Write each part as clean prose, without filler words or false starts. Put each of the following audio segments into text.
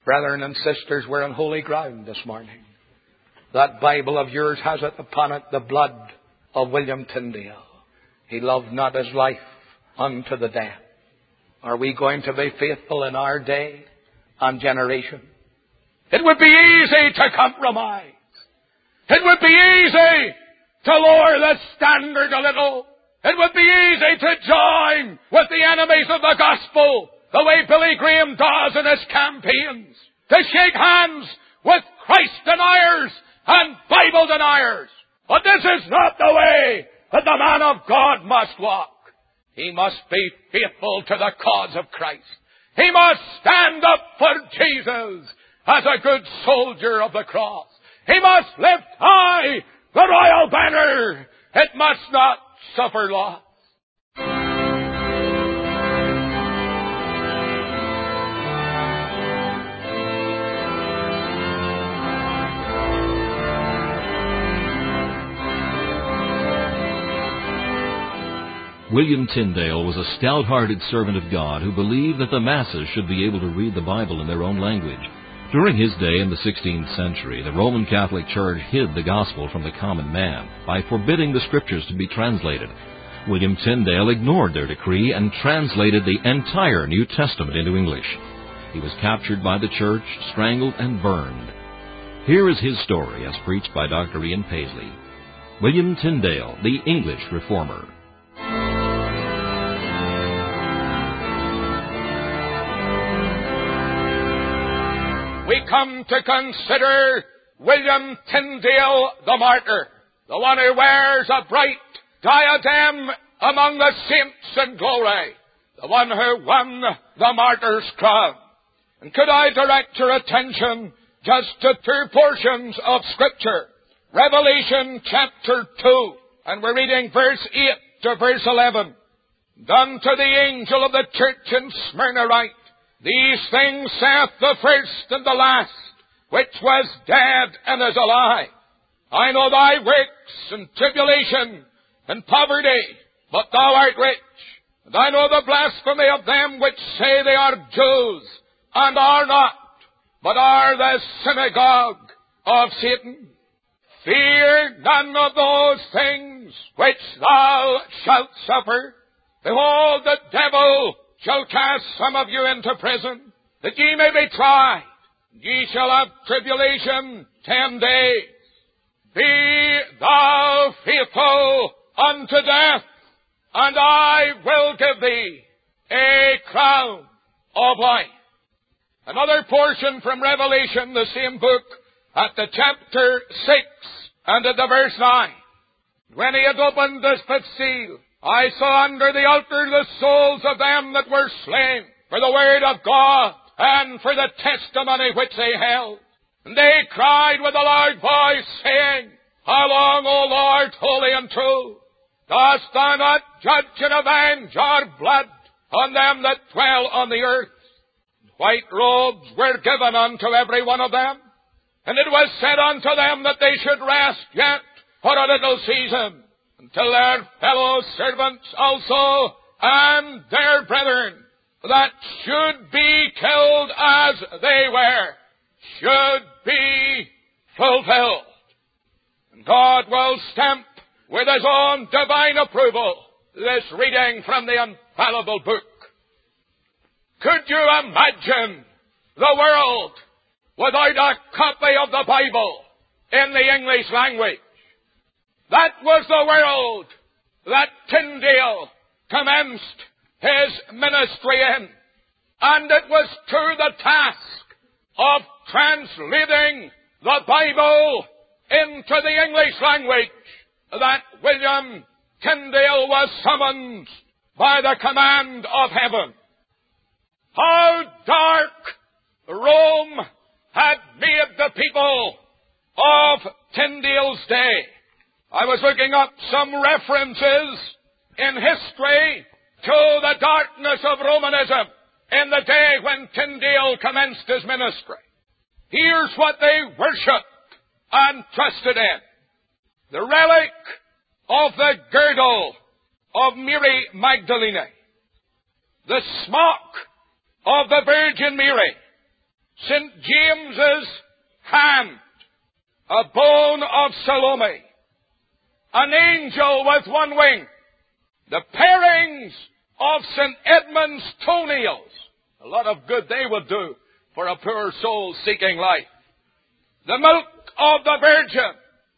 Brethren and sisters, we're on holy ground this morning. That Bible of yours has it upon it the blood of William Tyndale. He loved not his life unto the death. Are we going to be faithful in our day and generation? It would be easy to compromise. It would be easy to lower the standard a little. It would be easy to join with the enemies of the gospel, the way Billy Graham does in his campaigns, to shake hands with Christ deniers and Bible deniers. But this is not the way that the man of God must walk. He must be faithful to the cause of Christ. He must stand up for Jesus as a good soldier of the cross. He must lift high the royal banner. It must not suffer loss. William Tyndale was a stout-hearted servant of God who believed that the masses should be able to read the Bible in their own language. During his day in the 16th century, the Roman Catholic Church hid the gospel from the common man by forbidding the scriptures to be translated. William Tyndale ignored their decree and translated the entire New Testament into English. He was captured by the church, strangled, and burned. Here is his story as preached by Dr. Ian Paisley. William Tyndale, the English Reformer. We come to consider William Tyndale the martyr, the one who wears a bright diadem among the saints in glory, the one who won the martyr's crown. And could I direct your attention just to two portions of Scripture? Revelation chapter 2, and we're reading verse 8 to verse 11. Unto the angel of the church in Smyrna write, These things saith the first and the last, which was dead and is alive. I know thy works and tribulation and poverty, but thou art rich. And I know the blasphemy of them which say they are Jews, and are not, but are the synagogue of Satan. Fear none of those things which thou shalt suffer. Behold, the devil shall cast some of you into prison, that ye may be tried. Ye shall have tribulation 10 days. Be thou faithful unto death, and I will give thee a crown of life. Another portion from Revelation, the same book, at the chapter 6 and at the verse 9. When he had opened the fifth seal, I saw under the altar the souls of them that were slain for the word of God and for the testimony which they held. And they cried with a loud voice, saying, How long, O Lord, holy and true, dost thou not judge and avenge our blood on them that dwell on the earth? White robes were given unto every one of them, and it was said unto them that they should rest yet for a little season, until their fellow servants also and their brethren that should be killed as they were should be fulfilled. And God will stamp with His own divine approval this reading from the infallible book. Could you imagine the world without a copy of the Bible in the English language? That was the world that Tyndale commenced his ministry in. And it was to the task of translating the Bible into the English language that William Tyndale was summoned by the command of heaven. How dark Rome had made the people of Tyndale's day. I was looking up some references in history to the darkness of Romanism in the day when Tyndale commenced his ministry. Here's what they worshipped and trusted in. The relic of the girdle of Mary Magdalene, the smock of the Virgin Mary, St. James's hand, a bone of Salome, an angel with one wing, the parings of St. Edmund's toenails. A lot of good they would do for a poor soul seeking life. The milk of the Virgin.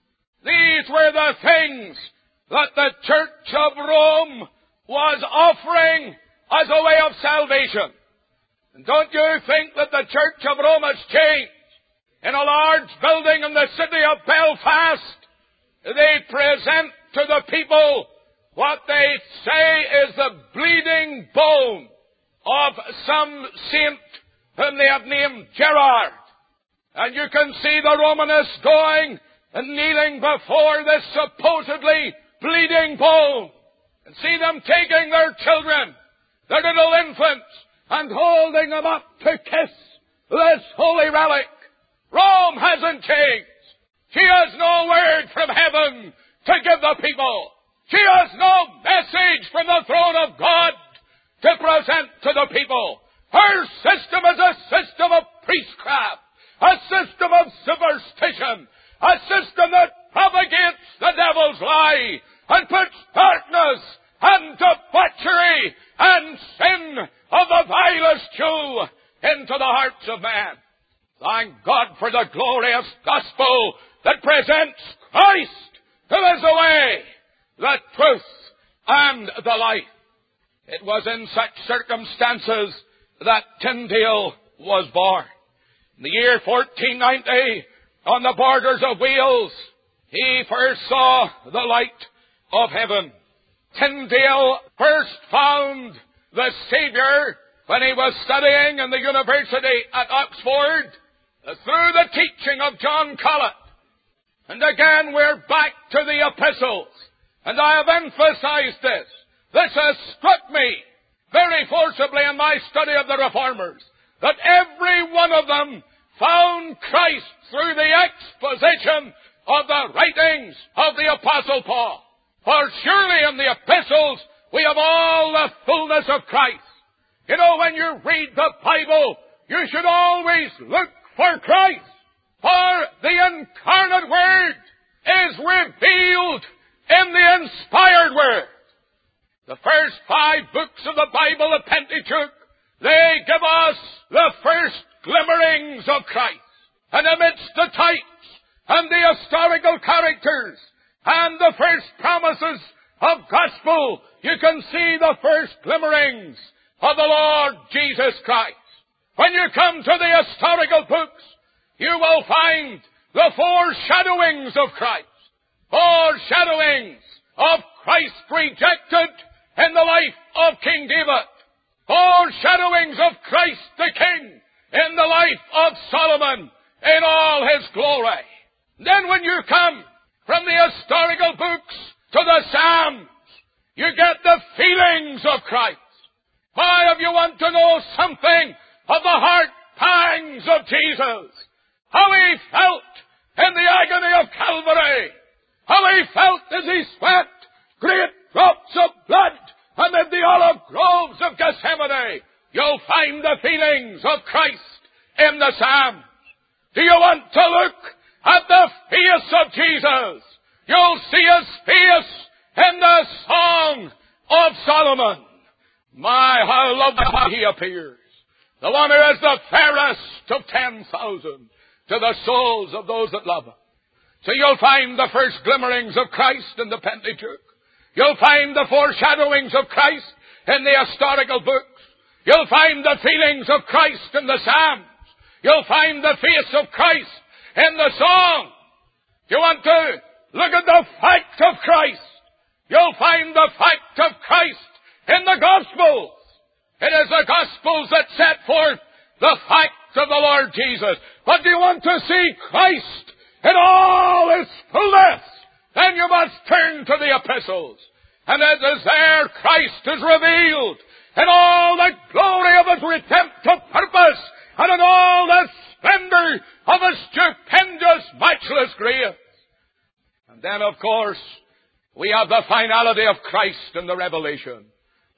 These were the things that the Church of Rome was offering as a way of salvation. And don't you think that the Church of Rome has changed? In a large building in the city of Belfast, they present to the people what they say is the bleeding bone of some saint whom they have named Gerard. And you can see the Romanists going and kneeling before this supposedly bleeding bone. And see them taking their children, their little infants, and holding them up to kiss this holy relic. Rome hasn't changed. She has no word from heaven to give the people. She has no message from the throne of God to present to the people. Her system is a system of priestcraft, a system of superstition, a system that propagates the devil's lie and puts darkness and debauchery and sin of the vilest hue into the hearts of man. Thank God for the glorious gospel that presents Christ, who is the way, the truth, and the life. It was in such circumstances that Tyndale was born. In the year 1490, on the borders of Wales, he first saw the light of heaven. Tyndale first found the Saviour when he was studying in the university at Oxford through the teaching of John Colet. And again, we're back to the epistles. And I have emphasized this. This has struck me very forcibly in my study of the Reformers, that every one of them found Christ through the exposition of the writings of the Apostle Paul. For surely in the epistles we have all the fullness of Christ. You know, when you read the Bible, you should always look for Christ. For the incarnate Word is revealed in the inspired Word. The first 5 books of the Bible, the Pentateuch, they give us the first glimmerings of Christ. And amidst the types and the historical characters and the first promises of gospel, you can see the first glimmerings of the Lord Jesus Christ. When you come to the historical books, you will find the foreshadowings of Christ. Foreshadowings of Christ rejected in the life of King David. Foreshadowings of Christ the King in the life of Solomon in all his glory. Then when you come from the historical books to the Psalms, you get the feelings of Christ. Why, if you want to know something of the heart pangs of Jesus, how he felt in the agony of Calvary, how he felt as he sweat great drops of blood amid the olive groves of Gethsemane, you'll find the feelings of Christ in the Psalms. Do you want to look at the face of Jesus? You'll see his face in the Song of Solomon. My, how lovely he appears. The one who is the fairest of 10,000 to the souls of those that love him. So you'll find the first glimmerings of Christ in the Pentateuch. You'll find the foreshadowings of Christ in the historical books. You'll find the feelings of Christ in the Psalms. You'll find the face of Christ in the song. You want to look at the fact of Christ, you'll find the fact of Christ in the Gospels. It is the Gospels that set forth the fact of the Lord Jesus. But do you want to see Christ in all his fullness? Then you must turn to the epistles. And it is there Christ is revealed in all the glory of his redemptive purpose and in all the splendor of his stupendous, matchless grace. And then, of course, we have the finality of Christ in the Revelation.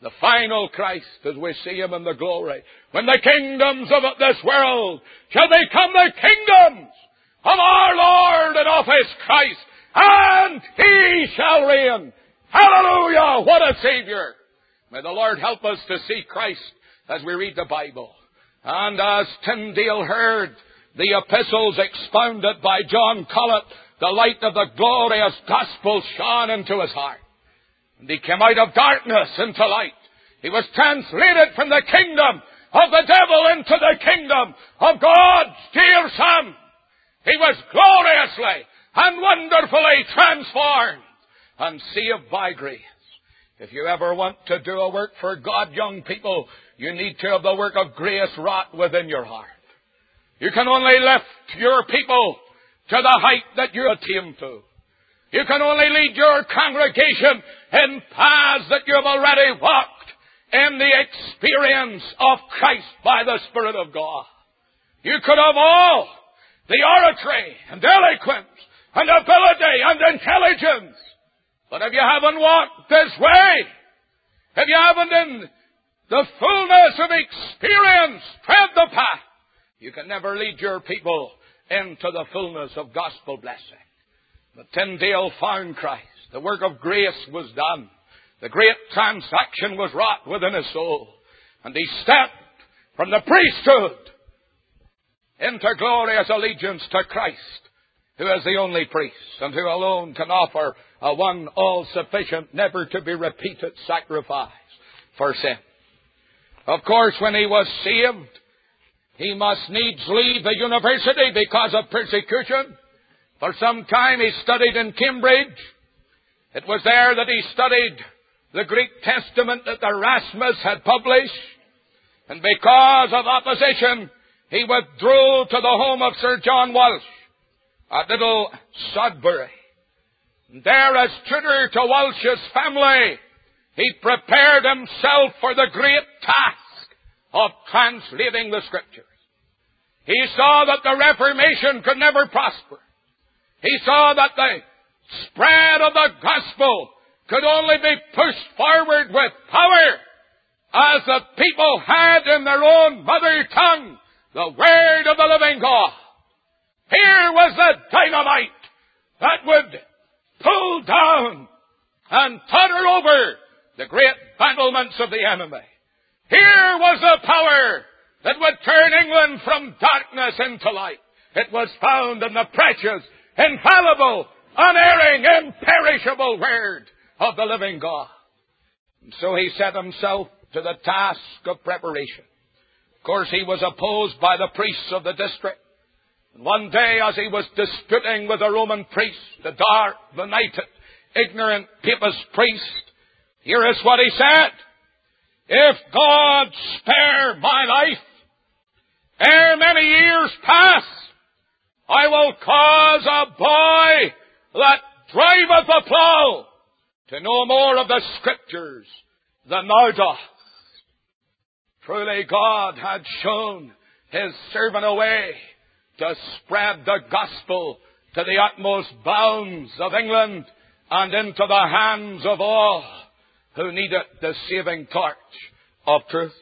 The final Christ, as we see Him in the glory, when the kingdoms of this world shall become the kingdoms of our Lord and of His Christ, and He shall reign. Hallelujah! What a Savior! May the Lord help us to see Christ as we read the Bible. And as Tyndale heard the epistles expounded by John Colet, the light of the glorious gospel shone into his heart. And he came out of darkness into light. He was translated from the kingdom of the devil into the kingdom of God's dear Son. He was gloriously and wonderfully transformed and saved by grace. If you ever want to do a work for God, young people, you need to have the work of grace wrought within your heart. You can only lift your people to the height that you attain to. You can only lead your congregation in paths that you have already walked in the experience of Christ by the Spirit of God. You could have all the oratory and eloquence and ability and intelligence. But if you haven't walked this way, if you haven't in the fullness of experience tread the path, you can never lead your people into the fullness of gospel blessing. But Tyndale found Christ. The work of grace was done. The great transaction was wrought within his soul. And he stepped from the priesthood into glorious allegiance to Christ, who is the only priest and who alone can offer a one all-sufficient, never-to-be-repeated sacrifice for sin. Of course, when he was saved, he must needs leave the university because of persecution. For some time he studied in Cambridge. It was there that he studied the Greek Testament that Erasmus had published. And because of opposition, he withdrew to the home of Sir John Walsh at Little Sodbury. And there, as tutor to Walsh's family, he prepared himself for the great task of translating the Scriptures. He saw that the Reformation could never prosper. He saw that the spread of the gospel could only be pushed forward with power as the people had in their own mother tongue the Word of the living God. Here was the dynamite that would pull down and totter over the great battlements of the enemy. Here was the power that would turn England from darkness into light. It was found in the precious, infallible, unerring, imperishable Word of the living God. And so he set himself to the task of preparation. Of course, he was opposed by the priests of the district. And one day, as he was disputing with a Roman priest, the dark, benighted, ignorant papist priest, here is what he said: "If God spare my life, ere many years pass, I will cause a boy that driveth a plough to know more of the Scriptures than thou dost." Truly God had shown His servant a way to spread the gospel to the utmost bounds of England and into the hands of all who needed the saving torch of truth.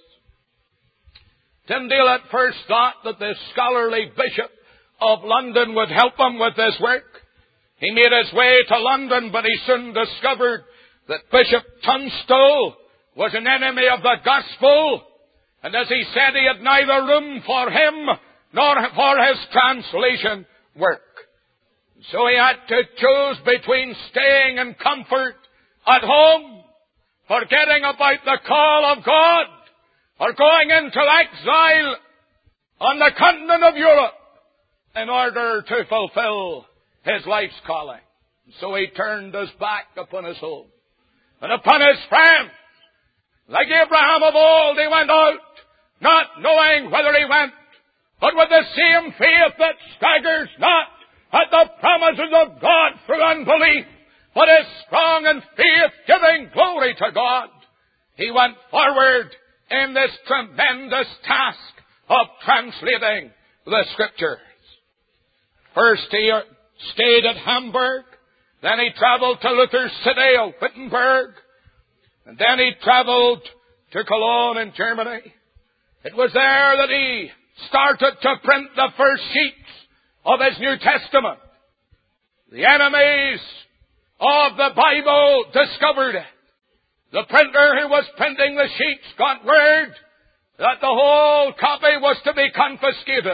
Tyndale at first thought that the scholarly Bishop of London would help him with this work. He made his way to London, but he soon discovered that Bishop Tunstall was an enemy of the gospel, and as he said, he had neither room for him nor for his translation work. So he had to choose between staying in comfort at home, forgetting about the call of God, or going into exile on the continent of Europe in order to fulfill his life's calling. So he turned his back upon his home and upon his friends. Like Abraham of old, he went out, not knowing whither he went, but with the same faith that staggers not at the promises of God through unbelief, but is strong in faith, giving glory to God. He went forward in this tremendous task of translating the Scriptures. First he stayed at Hamburg, then he traveled to Luther's city of Wittenberg, And then he traveled to Cologne in Germany. It was there that he started to print the first sheets of his New Testament. The enemies of the Bible discovered it. The printer who was printing the sheets got word that the whole copy was to be confiscated.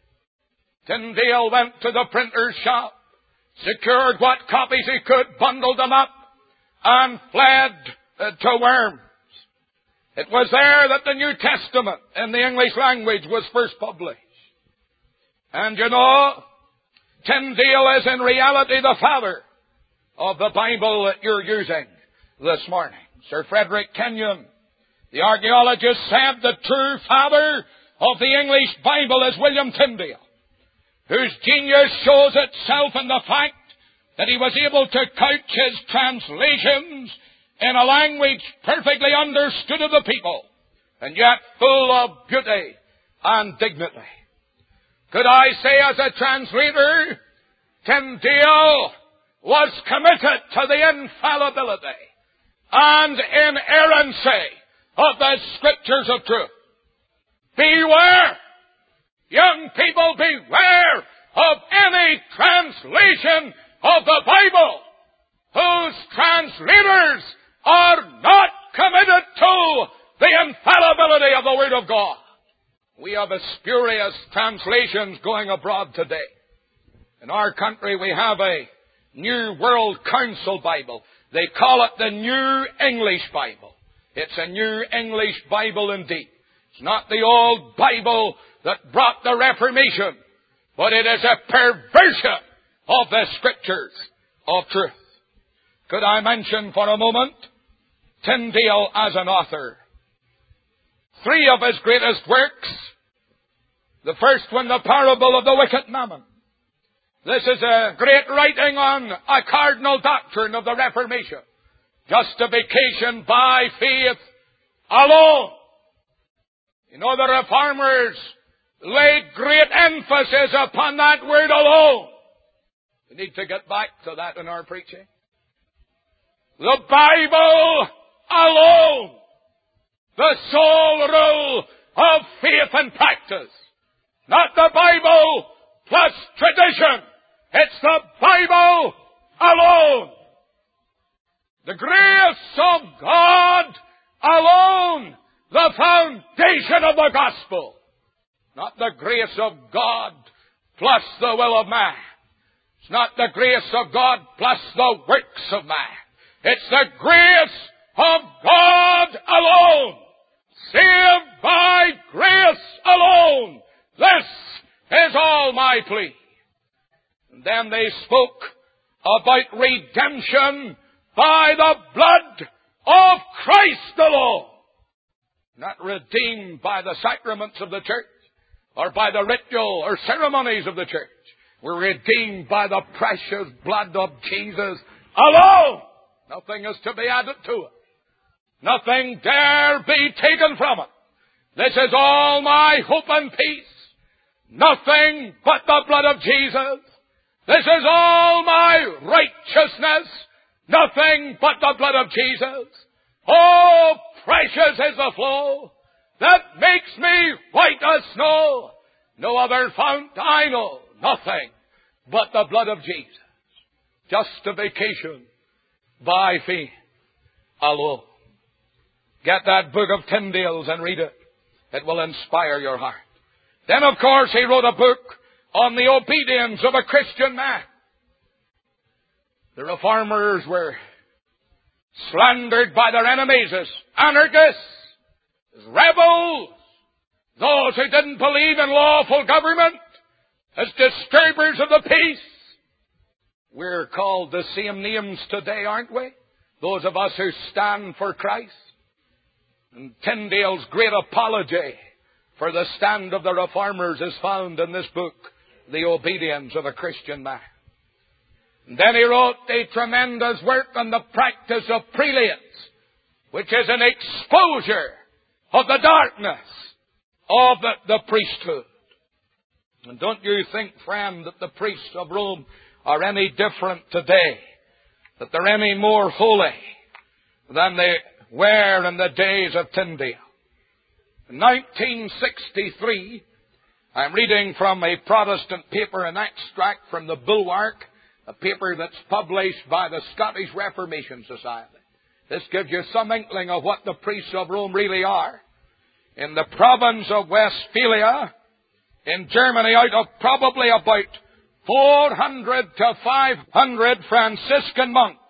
Tyndale went to the printer's shop, secured what copies he could, bundled them up, and fled to Worms. It was there that the New Testament in the English language was first published. And you know, Tyndale is in reality the father of the Bible that you're using this morning. Sir Frederick Kenyon, the archaeologist, said the true father of the English Bible is William Tyndale, whose genius shows itself in the fact that he was able to couch his translations in a language perfectly understood of the people, and yet full of beauty and dignity. Could I say as a translator, Tyndale was committed to the infallibility and inerrancy of the Scriptures of truth. Beware! Young people, beware of any translation of the Bible whose translators are not committed to the infallibility of the Word of God. We have a spurious translations going abroad today. In our country we have a New World Council Bible. They call it the New English Bible. It's a New English Bible indeed. It's not the old Bible that brought the Reformation, but it is a perversion of the Scriptures of truth. Could I mention for a moment Tyndale as an author? 3 of his greatest works. The first one, the parable of the wicked mammon. This is a great writing on a cardinal doctrine of the Reformation. Justification by faith alone. You know, the Reformers laid great emphasis upon that word alone. We need to get back to that in our preaching. The Bible alone. The sole rule of faith and practice. Not the Bible plus tradition. It's the Bible alone. The grace of God alone. The foundation of the gospel. Not the grace of God plus the will of man. It's not the grace of God plus the works of man. It's the grace of God alone. Saved by grace alone. This is all my plea. And then they spoke about redemption by the blood of Christ alone. Not redeemed by the sacraments of the church or by the ritual or ceremonies of the church. We're redeemed by the precious blood of Jesus alone. Nothing is to be added to it. Nothing dare be taken from it. This is all my hope and peace. Nothing but the blood of Jesus. This is all my righteousness. Nothing but the blood of Jesus. Oh, precious is the flow that makes me white as snow. No other fount I know. Nothing but the blood of Jesus. Justification by faith alone. Get that book of Tyndale's and read it. It will inspire your heart. Then, of course, he wrote a book on the obedience of a Christian man. The Reformers were slandered by their enemies as anarchists, as rebels, those who didn't believe in lawful government, as disturbers of the peace. We're called the same names today, aren't we? Those of us who stand for Christ. And Tyndale's great apology for the stand of the Reformers is found in this book, The Obedience of a Christian Man. And then he wrote a tremendous work on the practice of prelates, which is an exposure of the darkness of the priesthood. And don't you think, friend, that the priests of Rome are any different today, that they're any more holy than they were in the days of Tyndale. In 1963, I'm reading from a Protestant paper, an extract from the Bulwark, a paper that's published by the Scottish Reformation Society. This gives you some inkling of what the priests of Rome really are. In the province of Westphalia, in Germany, out of probably about 400 to 500 Franciscan monks,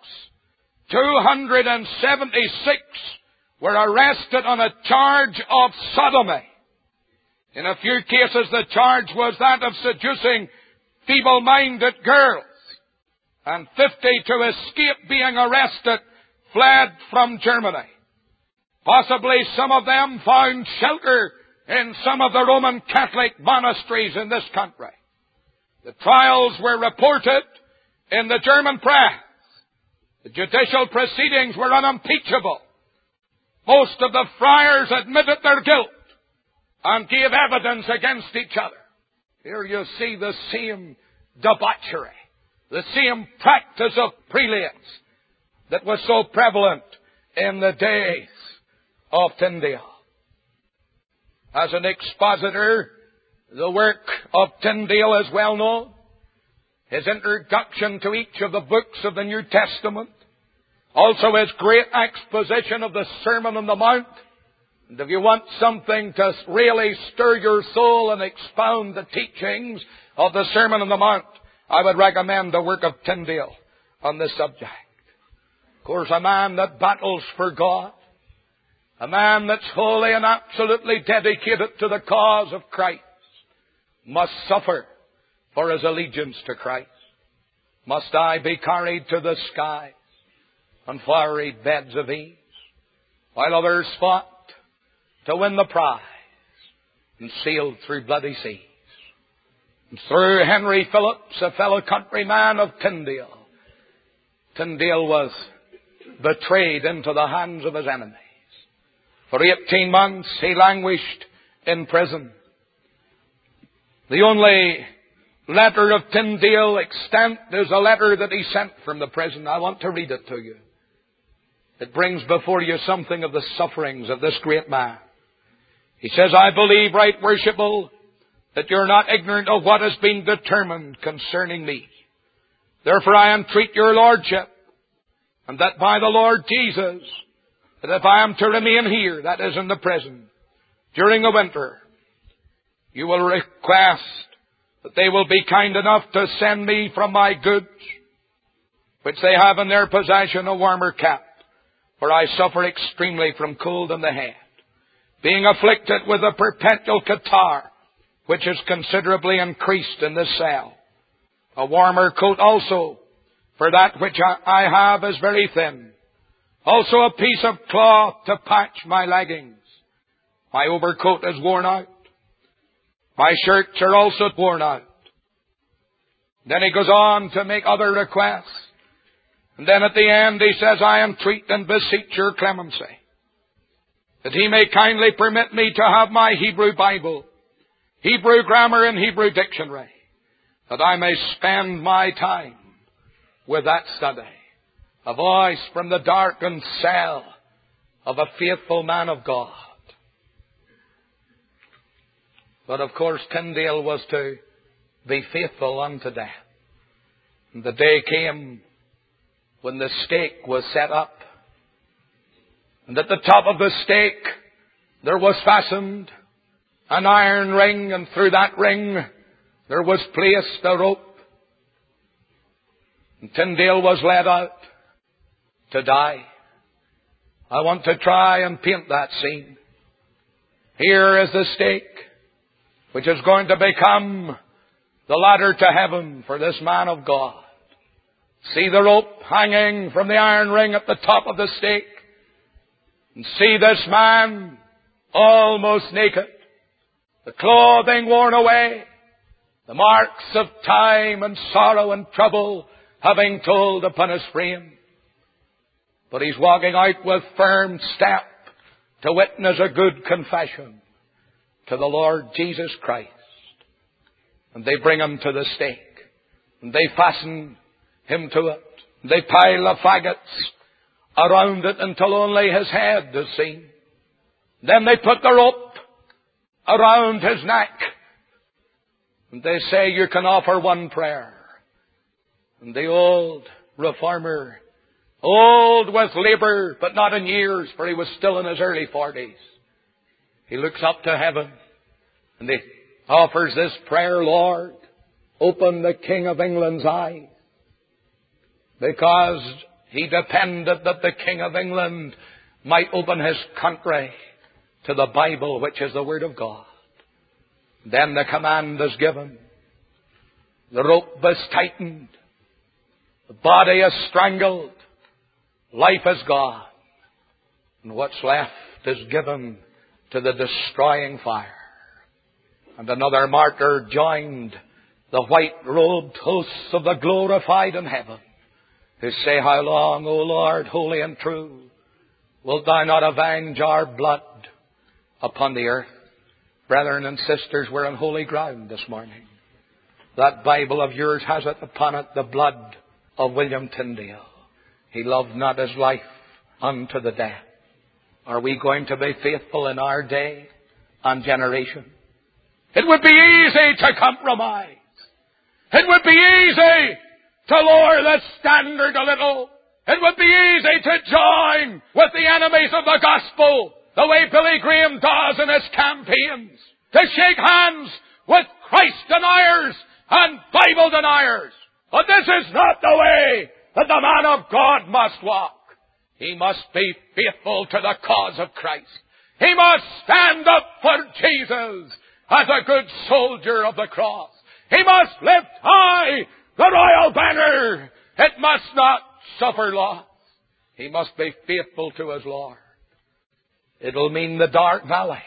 276 were arrested on a charge of sodomy. In a few cases, the charge was that of seducing feeble-minded girls. And 50 to escape being arrested fled from Germany. Possibly some of them found shelter in some of the Roman Catholic monasteries in this country. The trials were reported in the German press. The judicial proceedings were unimpeachable. Most of the friars admitted their guilt and gave evidence against each other. Here you see the same debauchery, the same practice of prelates that was so prevalent in the days of Tyndale. As an expositor, the work of Tyndale is well known. His introduction to each of the books of the New Testament, also his great exposition of the Sermon on the Mount. And if you want something to really stir your soul and expound the teachings of the Sermon on the Mount, I would recommend the work of Tyndale on this subject. Of course, a man that battles for God, a man that's wholly and absolutely dedicated to the cause of Christ, must suffer for his allegiance to Christ. Must I be carried to the skies on flowery beds of ease, while others fought to win the prize and sailed through bloody seas. And through Henry Phillips, a fellow countryman of Tyndale, Tyndale was betrayed into the hands of his enemies. For 18 months he languished in prison. The only letter of Tyndale extant is a letter that he sent from the prison. I want to read it to you. It brings before you something of the sufferings of this great man. He says, I believe, right worshipful, that you're not ignorant of what has been determined concerning me. Therefore I entreat your lordship, and that by the Lord Jesus, that if I am to remain here, that is in the prison, during the winter, you will request that they will be kind enough to send me from my goods, which they have in their possession, a warmer cap, for I suffer extremely from cold in the head, being afflicted with a perpetual catarrh, which is considerably increased in this cell. A warmer coat also, for that which I have is very thin. Also a piece of cloth to patch my leggings. My overcoat is worn out. My shirts are also worn out. Then he goes on to make other requests. And then at the end he says, I entreat and beseech your clemency, that he may kindly permit me to have my Hebrew Bible, Hebrew grammar and Hebrew dictionary, that I may spend my time with that study. A voice from the darkened cell of a faithful man of God. But of course Tyndale was to be faithful unto death. And the day came when the stake was set up. And at the top of the stake there was fastened an iron ring, and through that ring there was placed a rope. And Tyndale was led out to die. I want to try and paint that scene. Here is the stake, which is going to become the ladder to heaven for this man of God. See the rope hanging from the iron ring at the top of the stake. And see this man almost naked, the clothing worn away, the marks of time and sorrow and trouble having told upon his frame. But he's walking out with firm step to witness a good confession to the Lord Jesus Christ. And they bring him to the stake. And they fasten him to it. And they pile the faggots around it until only his head is seen. Then they put the rope around his neck. And they say you can offer one prayer. And the old reformer, old with labour, but not in years, for he was still in his early 40s. He looks up to heaven and he offers this prayer, Lord, open the King of England's eyes. Because he depended that the King of England might open his country to the Bible, which is the Word of God. Then the command is given. The rope is tightened. The body is strangled. Life is gone. And what's left is given to the destroying fire. And another martyr joined the white-robed hosts of the glorified in heaven, who say, how long, O Lord, holy and true, wilt thou not avenge our blood upon the earth? Brethren and sisters, we're on holy ground this morning. That Bible of yours has it upon it the blood of William Tyndale. He loved not his life unto the death. Are we going to be faithful in our day and generation? It would be easy to compromise. It would be easy to lower the standard a little. It would be easy to join with the enemies of the gospel, the way Billy Graham does in his campaigns, to shake hands with Christ deniers and Bible deniers. But this is not the way that the man of God must walk. He must be faithful to the cause of Christ. He must stand up for Jesus as a good soldier of the cross. He must lift high the royal banner. It must not suffer loss. He must be faithful to his Lord. It'll mean the dark valley.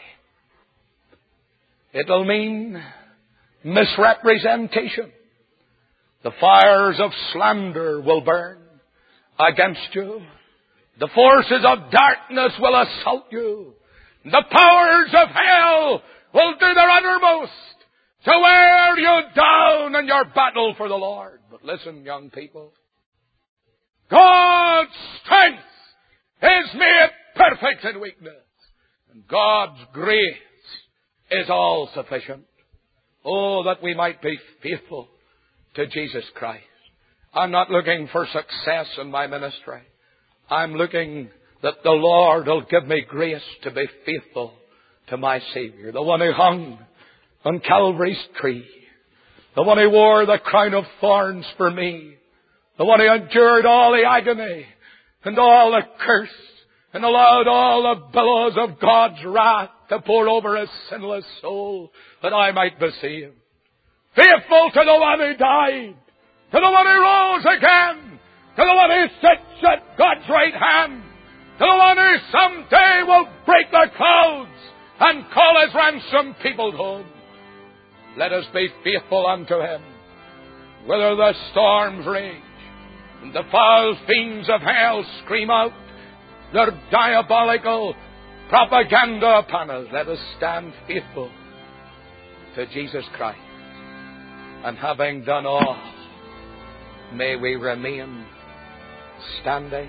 It'll mean misrepresentation. The fires of slander will burn against you. The forces of darkness will assault you. The powers of hell will do their uttermost to wear you down in your battle for the Lord. But listen, young people, God's strength is made perfect in weakness, and God's grace is all sufficient. Oh, that we might be faithful to Jesus Christ. I'm not looking for success in my ministry. I'm looking that the Lord will give me grace to be faithful to my Savior, the one who hung on Calvary's tree, the one who wore the crown of thorns for me, the one who endured all the agony and all the curse and allowed all the billows of God's wrath to pour over his sinless soul that I might be saved. Faithful to the one who died, to the one who rose again, to the one who sits at God's right hand, to the one who someday will break the clouds and call his ransomed people home. Let us be faithful unto him. Whether the storms rage and the foul fiends of hell scream out their diabolical propaganda upon us, let us stand faithful to Jesus Christ. And having done all, may we remain standing.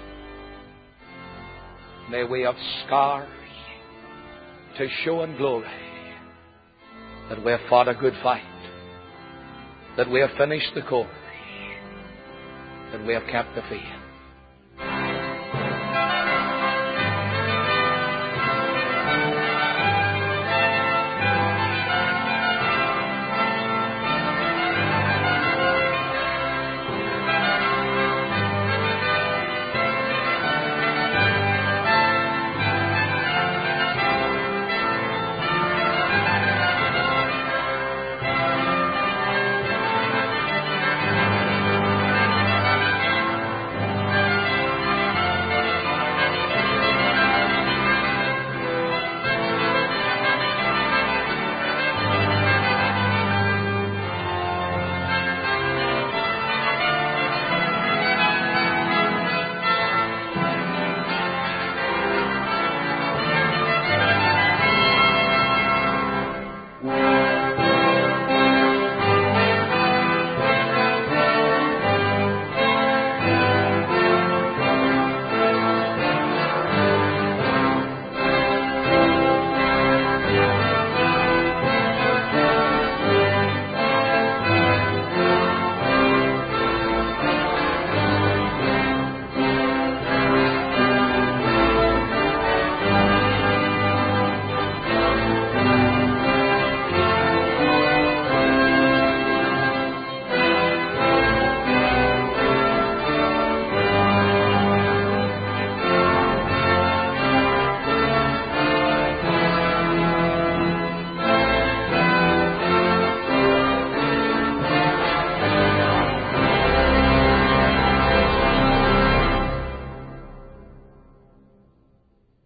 May we have scars to show in glory that we have fought a good fight, that we have finished the course, that we have kept the faith.